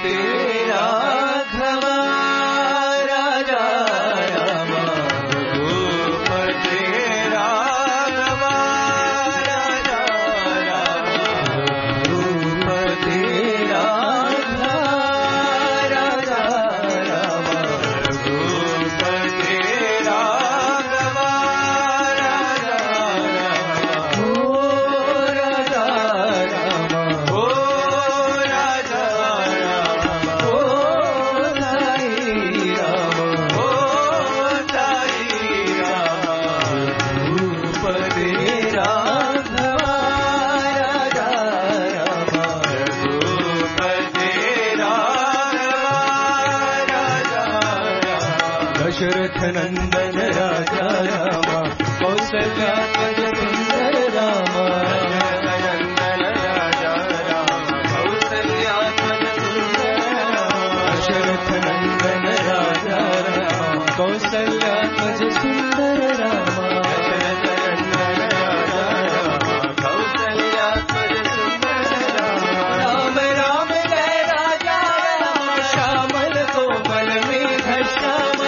दशरथ नंदन राजा राम कौसल्यात्मज सुंदर राम नंदन राजा राम कौसल्यात्मज सुंदर दशरथ नंदन राजा राम कौसल्यात्मज सुंदर राम दशरथ नंदन राजा राम कौसल्यात्मज सुंदर राम राम जय राजा राम श्यामल कोमल मेघ श्याम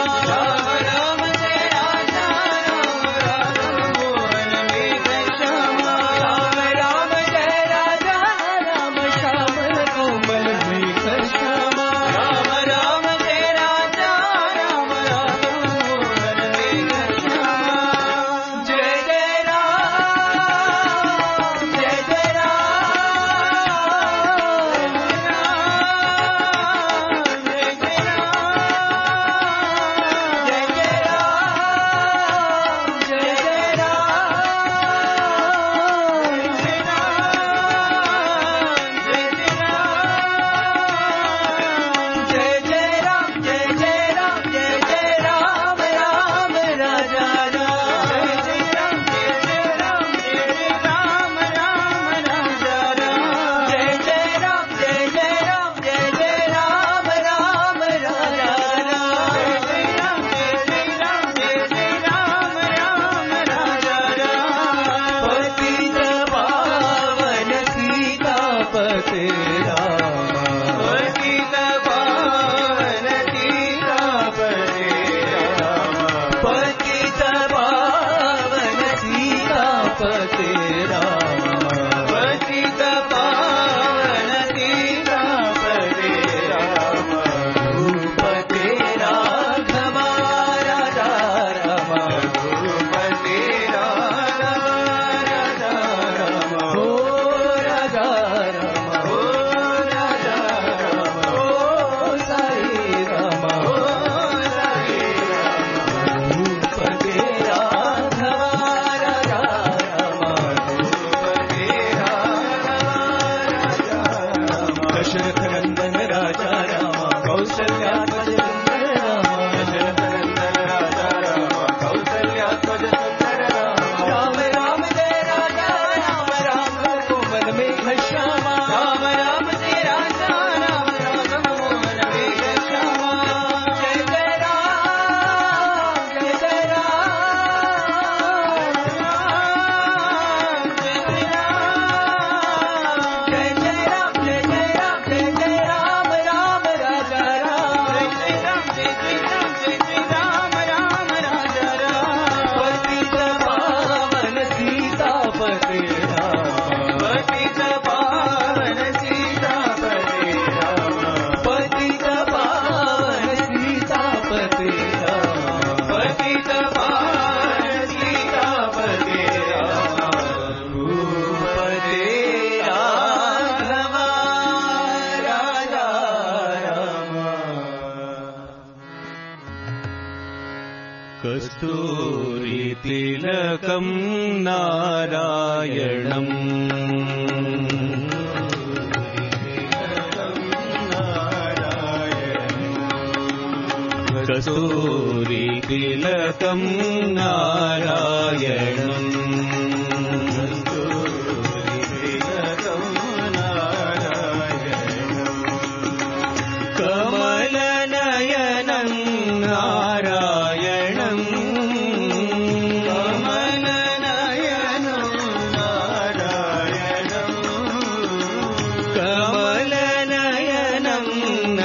कस्तूरी तिलकं नारायणम् कस्तूरी तिलकं नारायणम् कमलनयनं नारायणम् कमलनयनं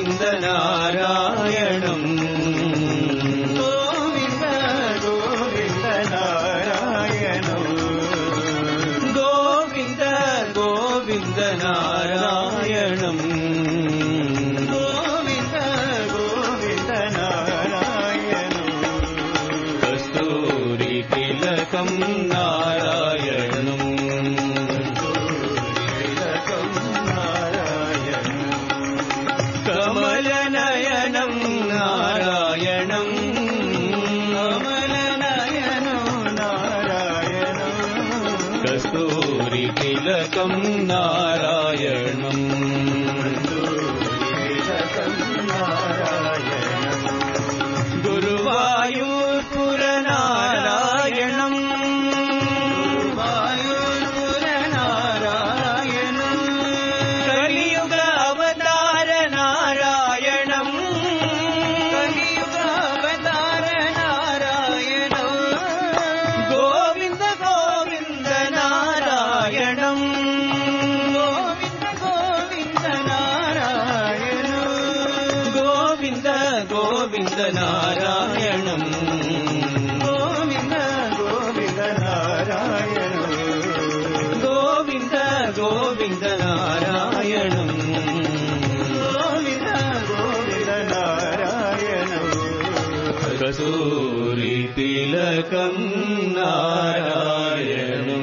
గోవింద నారాయణం గోవింద గోవింద నారాయణం గోవింద గోవింద నారాయణం గోవింద గోవింద నారాయణం కస్తూరి తిలకం నారాయణం తిలకం నారాయణం కమలనయనం నారాయణం కమలనయనం నారాయణం కస్తూరి తిలకం నారాయణం తిలకం నారాయణం గురువాయూర్పుర నారాయణం వాయుపుర నారాయణం కలియుగ అవతార నారాయణం కలియుగ అవతార నారాయణం గోవింద గోవింద నారాయణం గోవింద గోవింద నారాయణం గోవింద గోవింద నారాయణం గోవింద గోవింద నారాయణం గోవింద గోవింద నారాయణం గోవింద గోవింద నారాయణం కస్తూరి తిలకం నారాయణం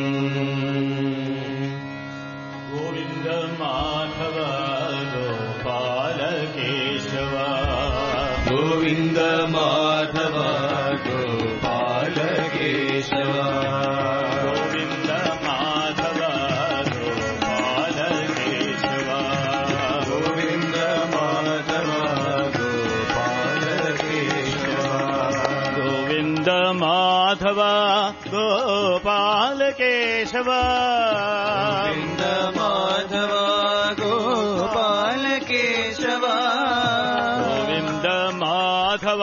గోవింద మాధవ గోపాల కేశవ గోవింద మాధవ గోపాల కేశవ గోవింద మాధవ గోపాల కేశవ గోవింద మాధవ గోపాల కేశవ గోవింద మాధవ గోపాల కేశవ గోవింద మాధవ గోపాల కేశవ గోవింద మాధవ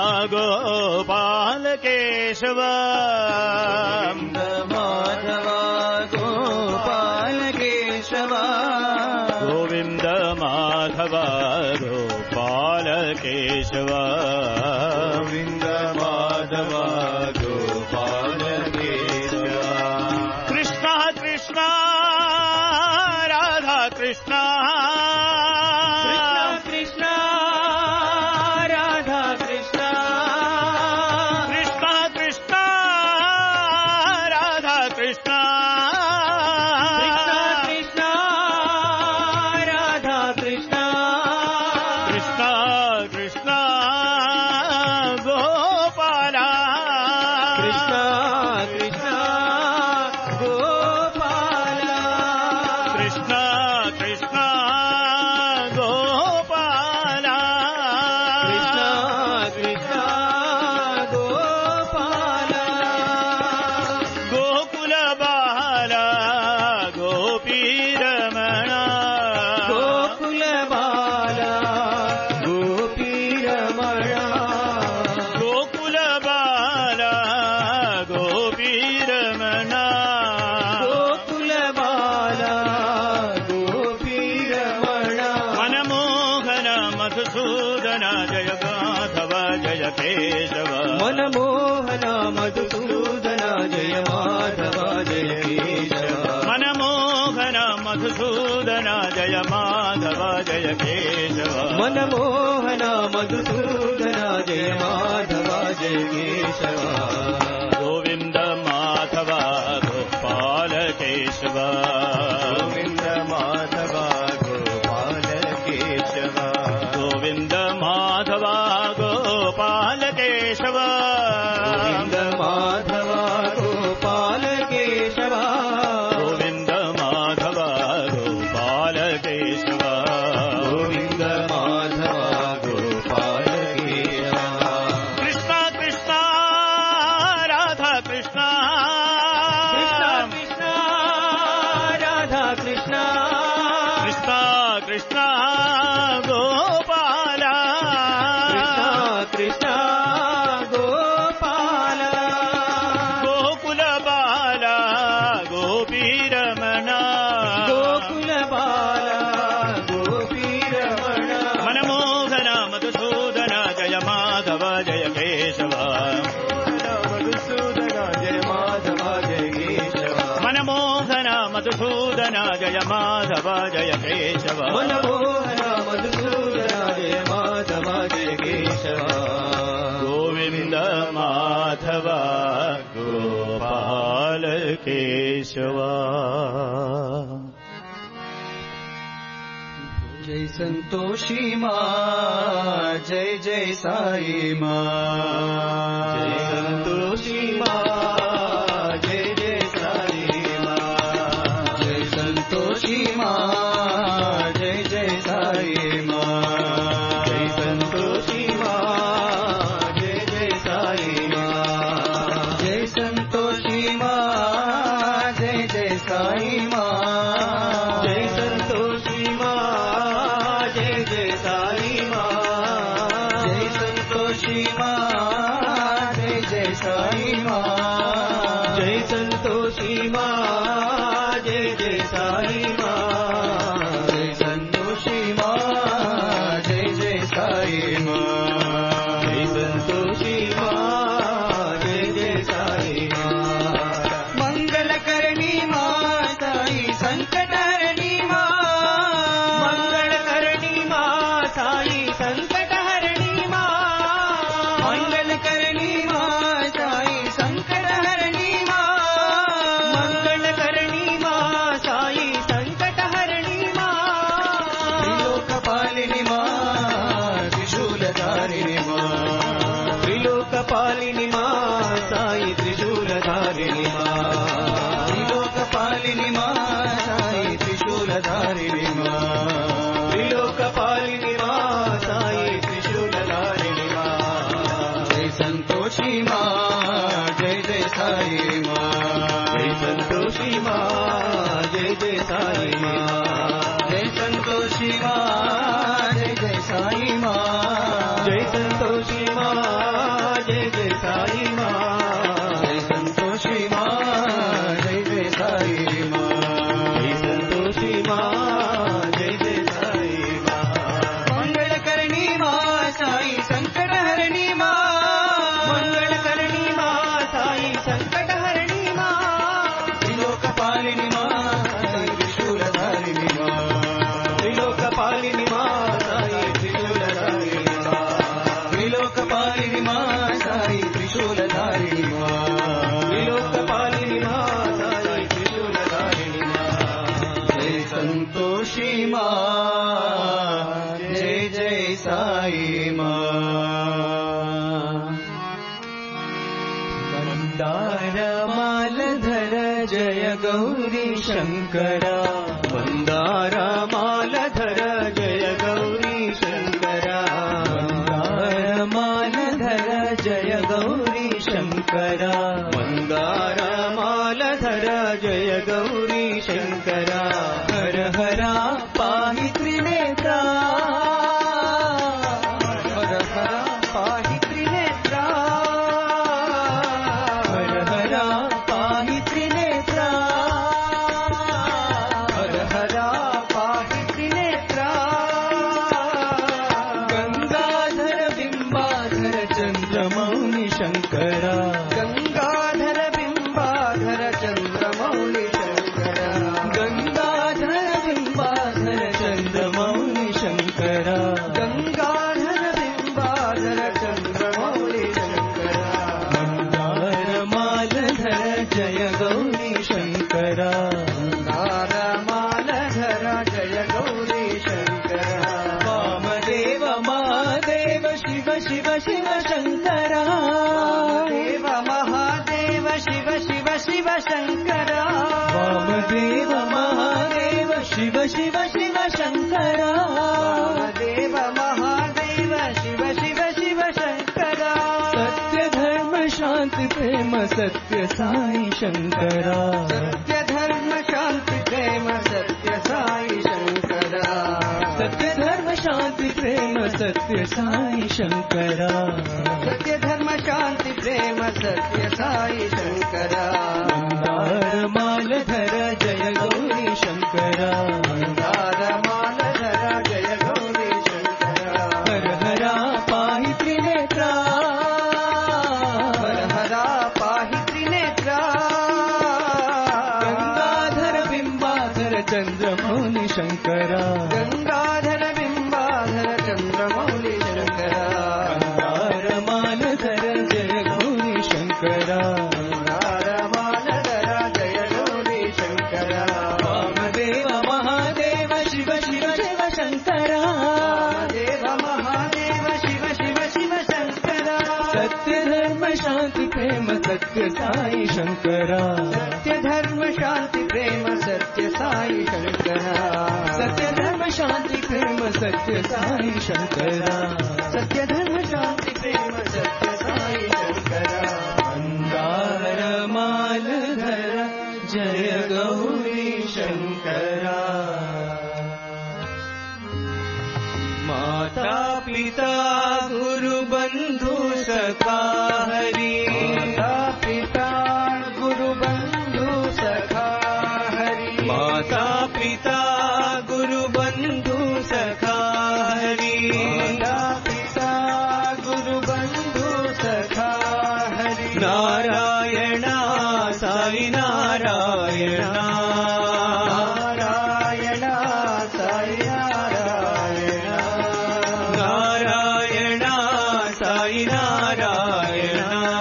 గోపాల కేశవ గోవింద మాధవ గోపాల కేశవ గోవింద మాధవ గోపాల కేశవ గోవింద మాధవ గోపాల కేశవ కృష్ణ కృష్ణ రాధా కృష్ణ కృష్ణ రాధా కృష్ణ కృష్ణ కృష్ణ రాధా కృష్ణ కృష్ణ రాధా కృష్ణ కృష్ణ కృష్ణ గోపాల కృష్ణ కృష్ణ గోపాల కృష్ణ కృష్ణ గోపాల కృష్ణ కృష్ణ గోపాల గోకుల బాల గోపీరమణ గోకుల బాల గోపీరమణ గోకుల బాల గోపీరమణ గోకుల బాల గోపీరమణ మనమోహన మధుసూదన జయ మాధవ జయ కేశవ మనమోహన మధుసూదన జయ మాధవ జయ కేశవ మనమోహన మధుసూదన జయ మాధవ జయ కేశవ మనమోహన మధుసూదన జయ మాధవ జయ కేశవ గోవింద మాధవ గోపాల కేశవ గోవింద మాధవ గోపాల కేశవ గోవింద మాధవ గోపాల కేశవ గోవింద మాధవ గోపాల కేశవ గోవింద మాధవ గోపాల కేశవ గోవింద మాధవ గోపాల కేశవ కృష్ణ కృష్ణ రాధా కృష్ణ కృష్ణ కృష్ణ రాధా కృష్ణ కృష్ణ కృష్ణ గోపాల కృష్ణ కృష్ణ గోపాల గోకుల బాల గోపీరమణ గోకుల బాల గోపీరమణ మన మధుసూదన జయ మాధవ జయ కేశవ మనమోహన మధుసూదన జయ మాధవ జయ కేశవ గోవింద మాధవ గోపాల కేశవ जय संतोषी माँ जय जय साई माँ जय संतोषी माँ जय जय साई माँ जय संतोषी माँ जय जय साई माँ जय संतोषी माँ जय जय साई माँ जय संतोषी माँ जय जय साई माँ जय संतोषी माँ जय जय साई माँ जय संतोषी माँ जय जय साई माँ जय संतोषी माँ जय जय साई माँ जय संतोषी माँ जय जय साई माँ जय संतोषी माँ जय जय साई माँ मंगलकरणी माँ साई संकटहरणी माँ मंगलकरणी माँ साई संकटहरणी माँ मंगलकरणी माँ साई संकटहरणी माँ मंगलकरणी माँ साई संकटहरणी माँ त्रिलोकपालिनी माँ त्रिशूलधारिणी माँ त्रिलोकपालिनी माँ साई त्रिशूलधारिणी माँ त्रिलोकपालिनी माँ साई त्रिशूलधारिणी माँ त्रिलोकपालिनी माँ साई त्रिशूलधारिणी माँ जय संतोषी माँ जय जय साई माँ जय संतोषी माँ जय जय साई माँ जय संतोषी माँ जय जय साई माँ जय संतोषी माँ जय जय साई माँ जय संतोषी माँ जय जय साई माँ जय संतोषी माँ जय जय साई माँ मंगलकरणी माँ साई संकटहरणी माँ मंगलकरणी माँ साई संकटहरणी माँ त्रिलोकपालिनी माँ साई त्रिशूलधारिणी माँ त्रिलोकपालिनी माँ साई त्रिशूलधारिणी माँ त्रिलोकपालिनी माँ साई त्रिशूलधारिणी माँ त्रिलोकपालिनी माँ साई त्रिशूलधारिणी माँ जय संतोषी माँ जय जय साई माँ वंदारमालधर जय गौरी शंकरा वंदारमालधर जय गौरी शंकरा वंदारमालधर जय गौरी शंकरा वंदारमालधर जय गौरी शंकरा हर हरा पाहि त्रिनेत्रा हर हरा पाहि त्रिनेत्रा हर हरा पाहि त्रिनेत्रा हर हरा पाहि त्रिनेत्रा गंगाधर बिंबाधर चंद्रमौली शंकरा गंगाधर बिंबाधर चंद्रमौली शंकरा गंगाधर बिंबाधर चंद्रमौली शंकरा गंगाधर बिंबाधर चंद्रमौली शंकरा मंदारमालधर जय गौरी शंकरा मंदारमालधर जय गौरी शंकरा वामदेव महादेव शिव शिव शिव शंकरा वामदेव महादेव शिव शिव शिव शंकरा वामदेव महादेव शिव शिव शिव शंकरा वामदेव महादेव शिव शिव शिव शंकरा सत्य धर्म शांति प्रेम सत्य साई शंकरा सत्य धर्म शांति प्रेम सत्य साई शंकरा सत्य धर्म शांति प्रेम सत्य साई शंकरा सत्य धर्म शांति प्रेम सत्य साई शंकरा मंदारमालधर जय गौरी शंकरा मंदारमालधर जय गौरी शंकरा हर हरा पाहि त्रिनेत्रा हर हरा पाहि त्रिनेत्रा गंगाधर बिंबाधर चन्द्रमौलि शङ्कर गङ्गाधर बिम्बाधर चन्द्रमौलि शङ्कर गङ्गारमालधर जय गौरी शङ्कर गङ्गारमालधर जय गौरी शङ्कर वामदेव महादेव शिव शिव शिव शङ्कर वामदेव महादेव शिव शिव शिव शङ्कर सत्य धर्म शान्ति प्रेम सत्य साई शङ्कर सत्य धर्म शान्ति प्रेम सत्य साई शङ्कर सत्य धर्म शान्ति प्रेम सत्य साई शङ्कर सत्य धर्म शान्ति प्रेम सत्य साई शङ्कर गङ्गारमालधर जय गौरी शङ्कर माता पिता गुरु बन्धु सखा हरि माता पिता गुरु बन्धु सखा हरि माता पिता गुरु बन्धु सखा हरि माता पिता गुरु बन्धु सखा हरि नारायण साई नारायण नारायण साई नारायण नारायण साई नारायण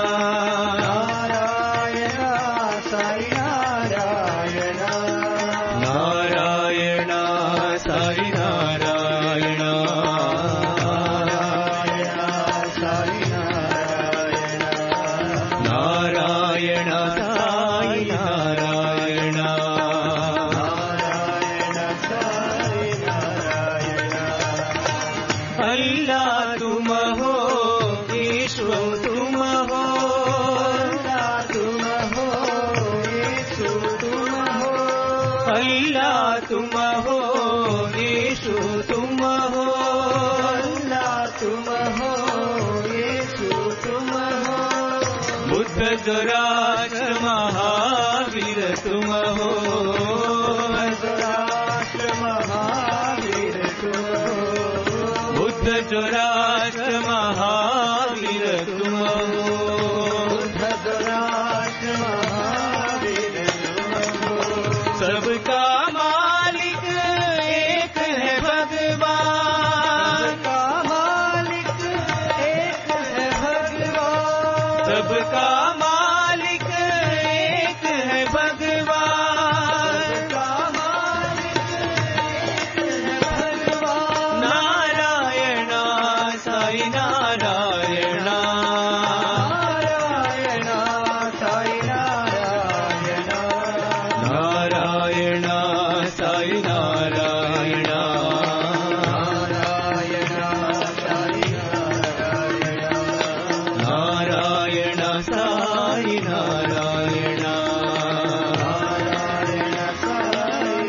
नारायण साई नारायण नारायण साई नारायण नारायण साई नारायण साई नारायण नारायण नारायण साई नारायण अल्लाह तुम हो ईश्वर तुम हो अल्लाह तुम हो यीशु तुम हो अल्लाह तुम हो यीशु तुम हो अल्लाह तुम हो यीशु तुम हो बुद्ध जोराष्ट्र महावीर तुम हो राष्ट्र महावीर तुम हो बुद्ध जोराष्ट्र महावीर तुम हो बुद्ध राष्ट्र महावीर तुम हो सबका मालिक एक है भगवान सबका मालिक एक है भगवान सबका मालिक एक है भगवान सबका मालिक एक है भगवान नारायण साई नारायण नारायण साई नारायण नारायण साई नारायण नारायण साई नारायण नारायण साई नारायण नारायण साई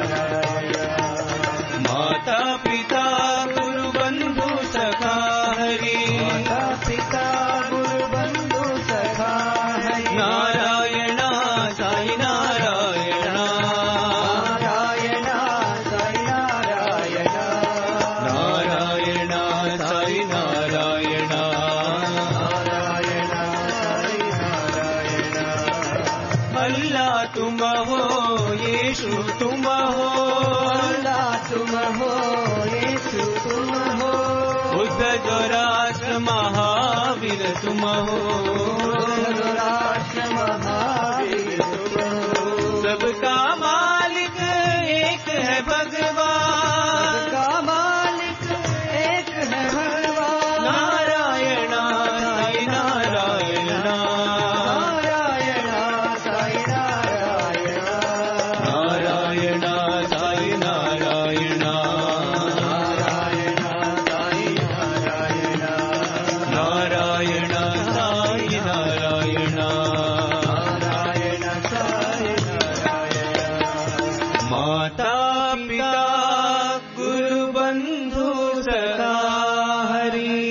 नारायण माता पिता गुरु बंधु सखा हरि माता पिता गुरु बंधु सखा हरि नारायण साई नारायण नारायण साई नारायण नारायण साई नारायण नारायण साई नारायण अल्लाह तुम हो यीशु तुम हो अल्लाह तुम हो यीशु तुम हो बुद्ध जोराष्ट्र महावीर तुम हो राष्ट्र महावीर तुम हो सबका मालिक एक है भगवान सबका मालिक एक है भगवान नारायण साई नारायण नारायण साई नारायण नारायण साई नारायण नारायण साई नारायण नारायण साई नारायण नारायण साई नारायण माता पिता गुरु बंधु सखा हरि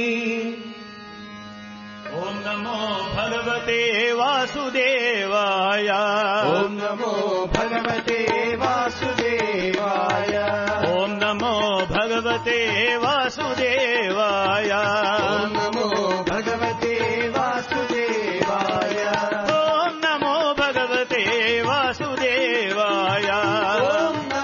ॐ नमो भगवते वासुदेवाय ॐ नमो भगवते वासुदेवाय ॐ नमो भगवते वासुदेवाय ॐ नमो भगवते वासुदेवाय ॐ नमो भगवते वासुदेवाय ॐ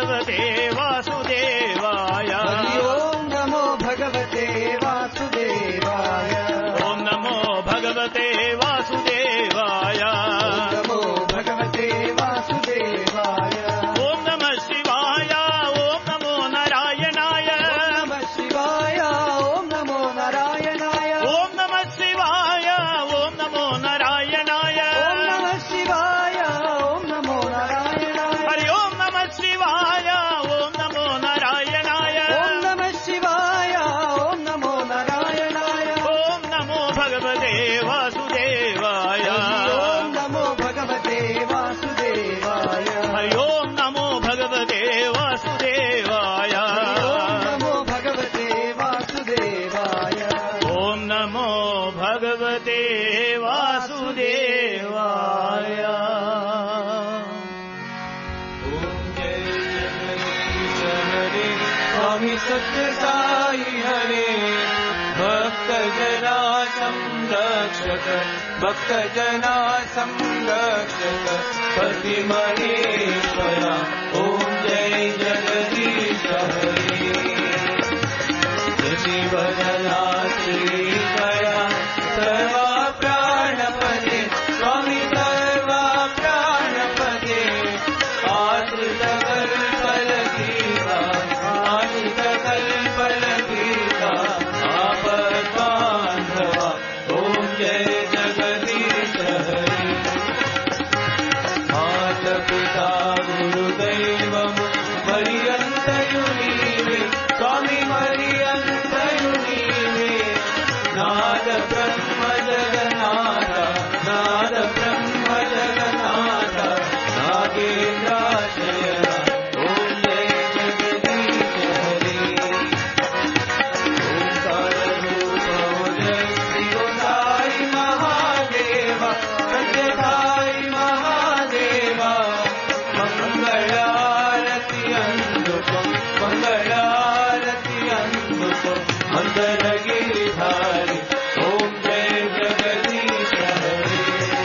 भगवते वासुदेवाय हरि ओम नमो भगवते वासुदेवाय ॐ नमो भगवते वासुदेवाय ओम नमो भगवते वासुदेवाय ॐ नमः शिवाय ॐ नमो नारायणाय ओम नमः शिवाय ओम नमो नारायणाय ॐ नमः शिवाय ॐ नमो नारायणाय ओम नमः शिवाय ओम नमो नारायणाय हरि ओम नमः शिवाय ओम नमो नारायणाय ओम नमः शिवाय ओम नमो नारायणाय ओम नमो भगवते वासुदेवाय ओम नमो भगवते वासुदेवाय हरि ओम नमो भगवते वासुदेवाय ओम नमो भगवते वासुदेवाय ओम नमो भगवते वासुदेवाय स्वामी सत्य साई हरे भक्त जना संरक्षक भक्त जना संरक्षक पति महेश्वरा ओम जय जगदीश हरे जीवना श्री दया सर्वा प्राणपदे स्वामी सर्वा प्राणपदे आश्रित कल्पल गीता आश्रित कल्पल गीता आपद्बान्धवा ओम जय जगदीश हरे माता पिता गुरुदैवं पर्यन्तयुनीवे स्वामी पर्यन्तयुनीवे नाद ब्रह्म जगन्नाथ नाद ब्रह्म जगन्नाथ नागेन्द्राशयना ओम जय जगदीश हरे ओंकार रूप जय श्री साई महादेवा सत्य साई महादेवा मंगलारति अंधुकम मंगलारति अंधुकम मंदर गिरिधारी ओम जय जगदीश हरे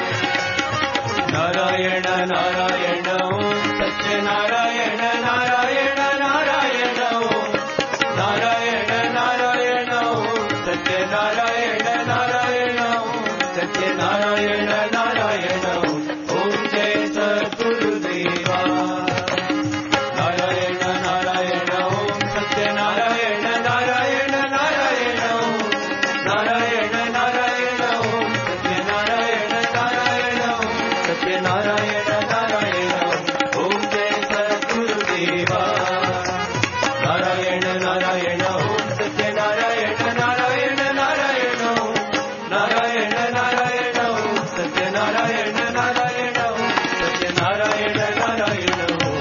नारायण नारायण ओम सत्य नारायण नारायण नारायण ओम नारायण नारायण ओम सत्य नारायण नारायण ओम सत्य नारायण नारायण ओम जय सद्गुरुदेवा नारायण नारायण ओम सत्य नारायण नारायण नारायण ओम नारायण नारायण ओम सत्य नारायण नारायण ओम सत्य नारायण नारायण ओम जय सद्गुरुदेवा नारायण नारायण ओम सत्य नारायण नारायण नारायण ओम नारायण नारायण ओम सत्य नारायण नारायण ओम सत्य नारायण नारायण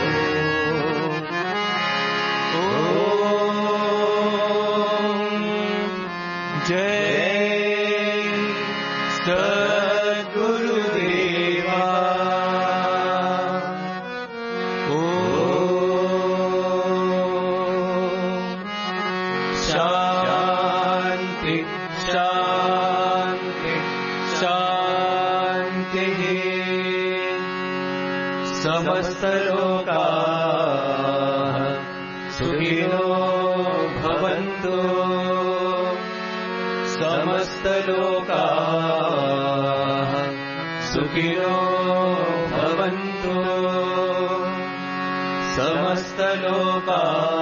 ओम जय सद्गुरुदेवा शांति शांति शांति समस्त लोकाः सुखिनो भवन्तु समस्त लोकाः सुखिनो भवन्तु समस्त लोकाः